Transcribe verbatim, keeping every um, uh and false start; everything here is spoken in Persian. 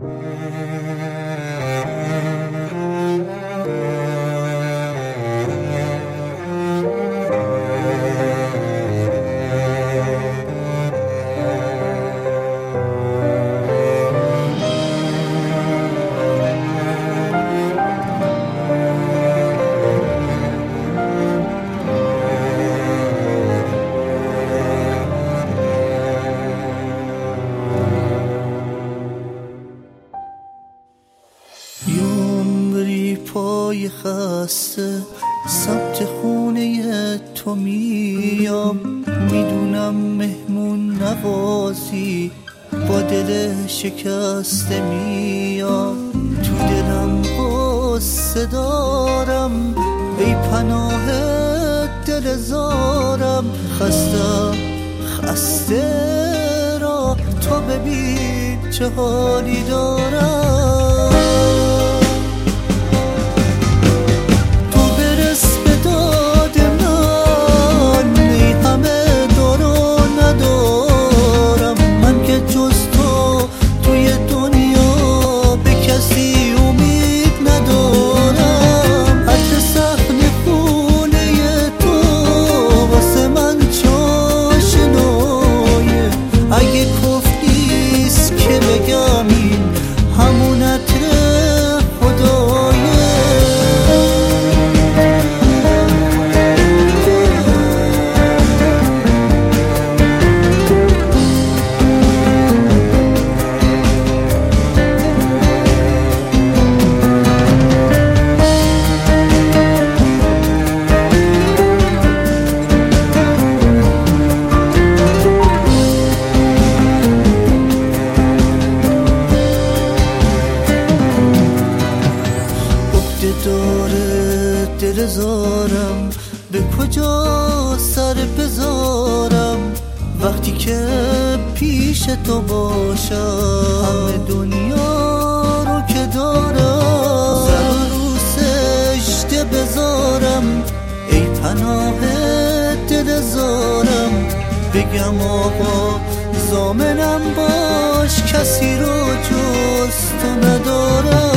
پای خسته سمت خونه تو میام، میدونم مهمون نوازی با دل شکسته میام. تو دلم قصه دارم ای پناه دل زارم، خستم خسته را تو ببین چه حالی دارم. داره دل زارم به کجا سر بذارم، وقتی که پیش تو باشم همه دنیا رو که دارم. سر رو سجده بذارم ای پناه دل زارم، بگم آقا ضامنم باش کسی رو جز تو ندارم.